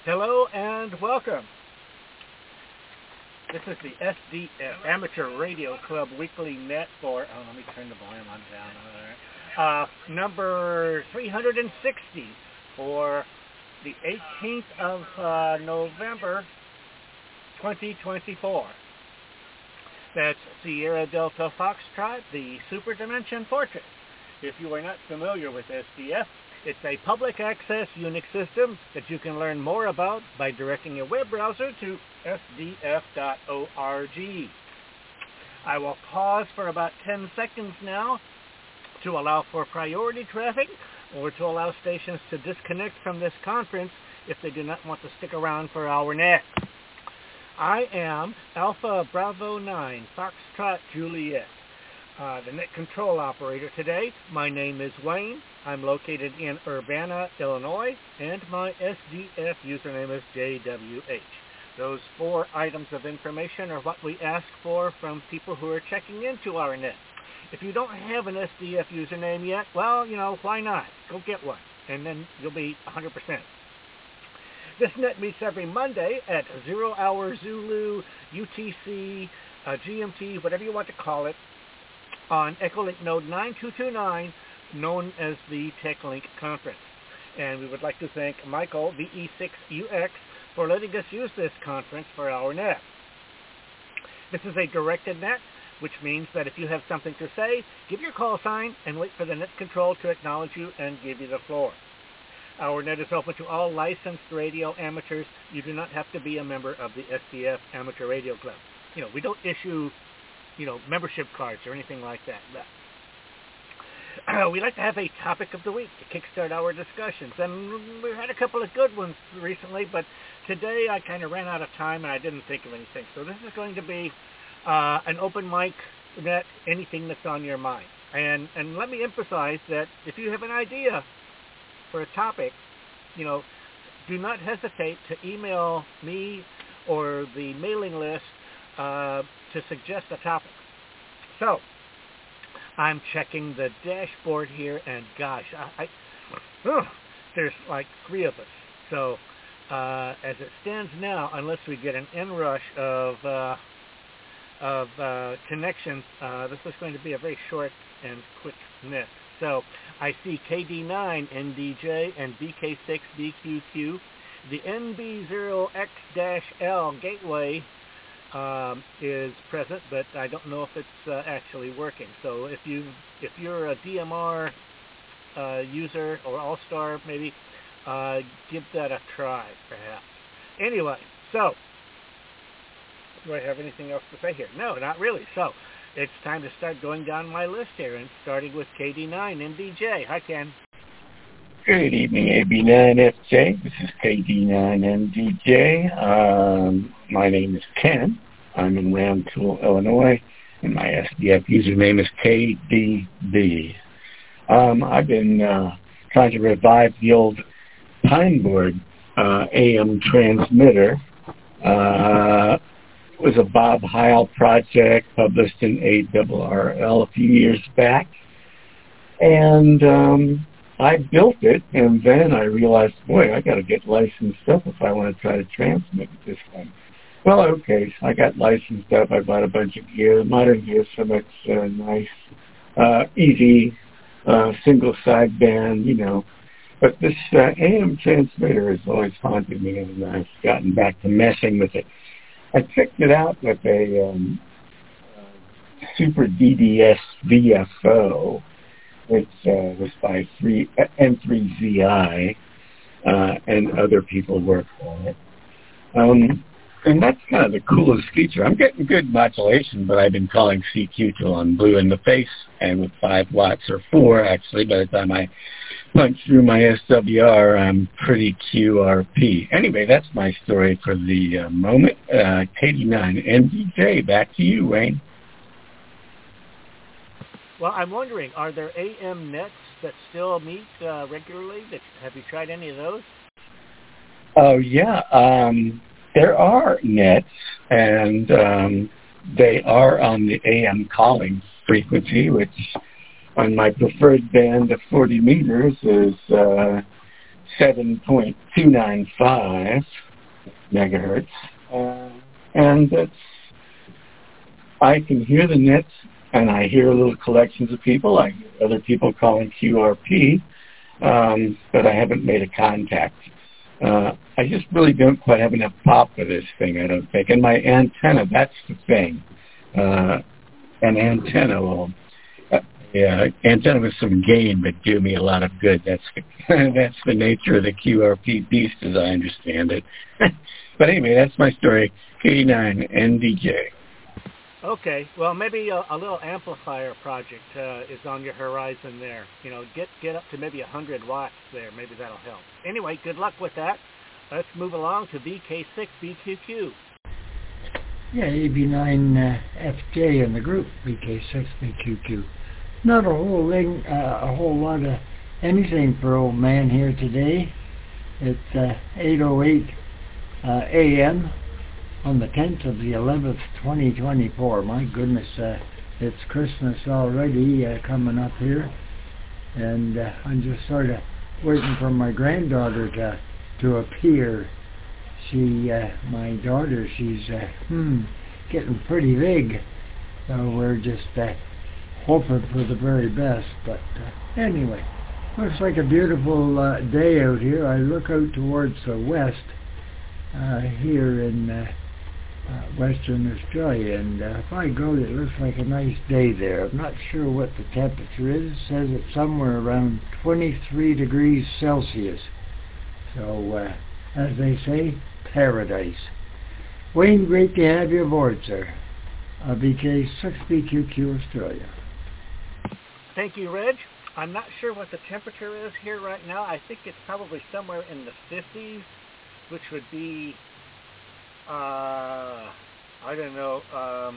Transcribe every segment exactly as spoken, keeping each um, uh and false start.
Hello and welcome. This is the S D F Amateur Radio Club Weekly Net for, oh, let me turn the volume on down. All right. Uh, number three hundred sixty for the eighteenth of uh, November, twenty twenty-four. That's Sierra Delta Foxtrot, the Super Dimension Portrait. If you are not familiar with S D F, it's a public access Unix system that you can learn more about by directing your web browser to S D F dot org. I will pause for about ten seconds now to allow for priority traffic or to allow stations to disconnect from this conference if they do not want to stick around for our net. I am Alpha Bravo nine Foxtrot Juliet, uh, the net control operator today. My name is Wayne. I'm located in Urbana, Illinois, and my S D F username is J W H. Those four items of information are what we ask for from people who are checking into our net. If you don't have an S D F username yet, well, you know, why not? Go get one, and then you'll be one hundred percent. This net meets every Monday at zero hour Zulu, U T C, uh, G M T, whatever you want to call it, on Echolink node nine two two nine, known as the TechLink Conference. And we would like to thank Michael, V E six U X, for letting us use this conference for our net. This is a directed net, which means that if you have something to say, give your call sign and wait for the net control to acknowledge you and give you the floor. Our net is open to all licensed radio amateurs. You do not have to be a member of the S D F Amateur Radio Club. You know, we don't issue, you know, membership cards or anything like that. But Uh, we like to have a topic of the week to kickstart our discussions, and we've had a couple of good ones recently, but today I kind of ran out of time and I didn't think of anything. So this is going to be uh, an open mic net, anything that's on your mind. And and let me emphasize that if you have an idea for a topic, you know, do not hesitate to email me or the mailing list uh, to suggest a topic. So I'm checking the dashboard here, and gosh, I, I oh, there's like three of us. So uh, as it stands now, unless we get an inrush of uh, of uh, connections, uh, this is going to be a very short and quick net. So I see K D nine N D J and B K six B Q Q, the N B zero X L gateway Um, is present, but I don't know if it's uh, actually working. So if you if you're a D M R uh, user or All-Star, maybe uh, give that a try, perhaps. Anyway, so do I have anything else to say here? No, not really. So it's time to start going down my list here, and starting with K D nine N D J. Hi, Ken. Good evening, A B nine F J. This is K D nine N D J. Um, my name is Ken. I'm in Round Tool, Illinois, and my S D F username is K D B. Um, I've been uh, trying to revive the old Pine Board uh, A M transmitter. Uh, it was a Bob Heil project published in A R R L a few years back. And Um, I built it, and then I realized, boy, I got to get licensed up if I want to try to transmit it this time. Well, okay, so I got licensed up. I bought a bunch of gear, modern gear, so much uh, nice, uh, easy, uh, single sideband, you know. But this uh, A M transmitter has always haunted me, and I've gotten back to messing with it. I checked it out with a um, uh, Super D D S V F O. Which uh, was by three, N three Z I, uh, and other people worked on it. Um, and that's kind of the coolest feature. I'm getting good modulation, but I've been calling C Q till I'm blue in the face, and with five watts, or four actually, by the time I punch through my S W R, I'm pretty Q R P. Anyway, that's my story for the uh, moment. Uh, K D nine N D J, back to you, Wayne. Well, I'm wondering, are there A M nets that still meet uh, regularly? That, have you tried any of those? Oh, yeah. Um, there are nets, and um, they are on the A M calling frequency, which on my preferred band of forty meters is uh, seven point two nine five megahertz. Uh, and that's, I can hear the nits, and I hear little collections of people. I hear other people calling Q R P, um, but I haven't made a contact. Uh, I just really don't quite have enough pop for this thing, I don't think. And my antenna, that's the thing. Uh, an antenna will, uh, yeah, antenna with some gain, but do me a lot of good. That's the, that's the nature of the Q R P beast, as I understand it. But anyway, that's my story. K nine N D J. Okay, well, maybe a, a little amplifier project uh, is on your horizon there. You know, get get up to maybe one hundred watts there. Maybe that'll help. Anyway, good luck with that. Let's move along to V K six B Q Q. Yeah, A B nine uh, F J in the group, V K six B Q Q. Not a whole thing, uh, a whole lot of anything for old man here today. It's uh, eight oh eight uh, A M on the tenth of the eleventh, twenty twenty-four. My goodness, uh, it's Christmas already uh, coming up here, and uh, I'm just sort of waiting for my granddaughter to to appear. She, uh, my daughter, she's uh, hmm, getting pretty big, so we're just uh, hoping for the very best. But uh, anyway, looks like a beautiful uh, day out here. I look out towards the west uh, here in uh, uh, Western Australia, and uh, if I go, it looks like a nice day there. I'm not sure what the temperature is. It says it's somewhere around twenty-three degrees Celsius. So, uh, as they say, paradise. Wayne, great to have you aboard, sir. Uh, V K six B Q Q Australia. Thank you, Reg. I'm not sure what the temperature is here right now. I think it's probably somewhere in the fifties, which would be, uh, I don't know, um,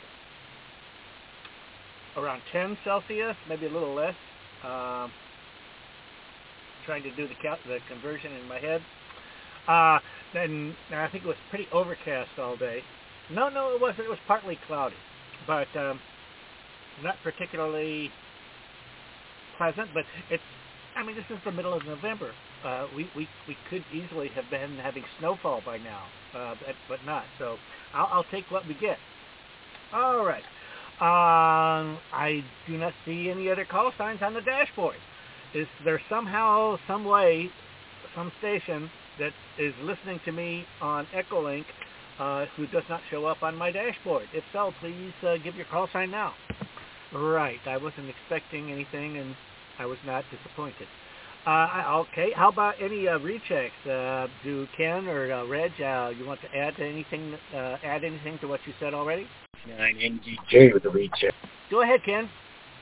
around ten Celsius, maybe a little less. Um, trying to do the, cal- the conversion in my head. Uh, and, and I think it was pretty overcast all day. No, no, it wasn't. It was partly cloudy, but um, not particularly pleasant. But it's, I mean, this is the middle of November. Uh, we, we, we could easily have been having snowfall by now, uh, but, but not. So I'll, I'll take what we get. All right. Um, I do not see any other call signs on the dashboard. Is there somehow, some way, some station that is listening to me on Echolink uh, who does not show up on my dashboard? If so, please uh, give your call sign now. Right, I wasn't expecting anything, and I was not disappointed. Uh, okay, how about any uh, rechecks? Uh, do Ken or uh, Reg, uh, you want to add to anything? Uh, add anything to what you said already? nine N D J with the recheck. Go ahead, Ken.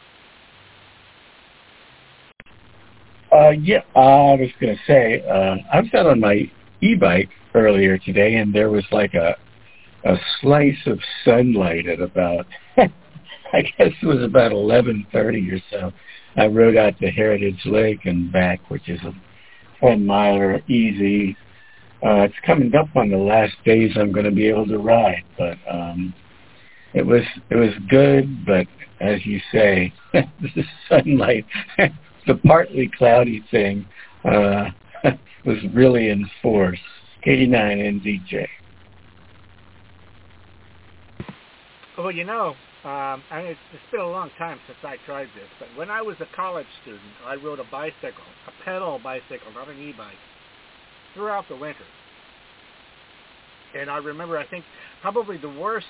Uh, yeah, uh, I was going to say, uh, I was out on my e-bike earlier today, and there was like a a slice of sunlight at about, I guess it was about eleven thirty or so. I rode out to Heritage Lake and back, which is a ten miler easy. Uh, it's coming up on the last days I'm going to be able to ride, but um, it was it was good. But as you say, the sunlight. The partly cloudy thing uh, was really in force. K nine N D J. Well, you know, um, I mean, it's, it's been a long time since I tried this, but when I was a college student, I rode a bicycle, a pedal bicycle, not an e-bike, throughout the winter. And I remember, I think, probably the worst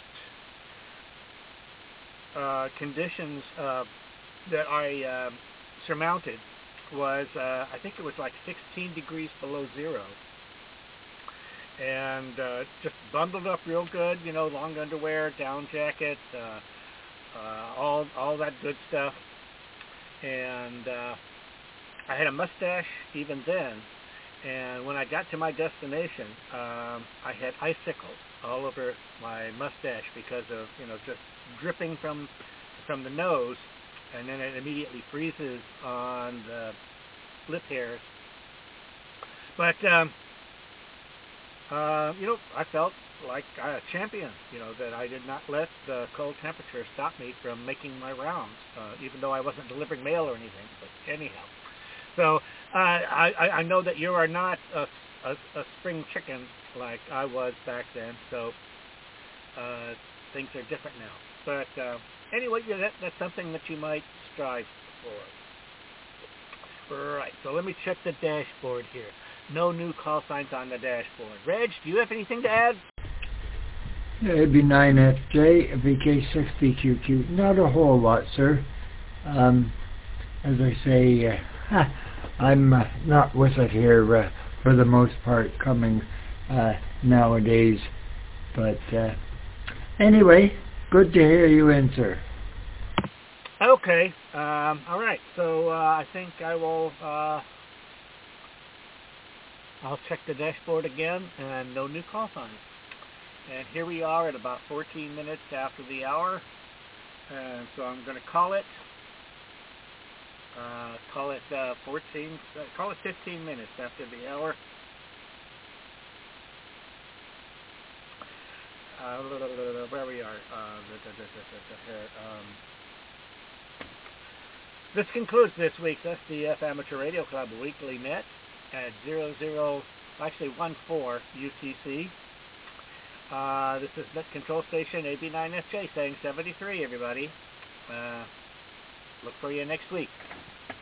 uh, conditions uh, that I... Uh, surmounted was, uh, I think it was like sixteen degrees below zero. And uh, just bundled up real good, you know, long underwear, down jacket, uh, uh, all all that good stuff. And uh, I had a mustache even then. And when I got to my destination, um, I had icicles all over my mustache because of, you know, just dripping from from the nose. And then it immediately freezes on the lip hairs. But, um, uh, you know, I felt like a champion, you know, that I did not let the cold temperature stop me from making my rounds, uh, even though I wasn't delivering mail or anything. But anyhow, So uh, I, I know that you are not a, a, a spring chicken like I was back then. So uh, things are different now. But uh, anyway, yeah, that, that's something that you might strive for. Right. So let me check the dashboard here. No new call signs on the dashboard. Reg, do you have anything to add? Yeah, A B nine F J, V K six B Q Q. Not a whole lot, sir. Um, as I say, uh, I'm uh, not with it here uh, for the most part coming uh, nowadays. But uh, anyway, good to hear you in, sir. Okay. Um, all right. So uh, I think I will... Uh, I'll check the dashboard again, and no new call signs. And here we are at about fourteen minutes after the hour, and so I'm going to call it, uh, call it uh, fourteen, uh, call it fifteen minutes after the hour. Uh, where we are. Uh, um, this concludes this week's S D F Amateur Radio Club Weekly Net at zero zero, actually one four U T C. Uh, this is Net Control Station A B nine F J saying seventy-three, everybody. Uh, look for you next week.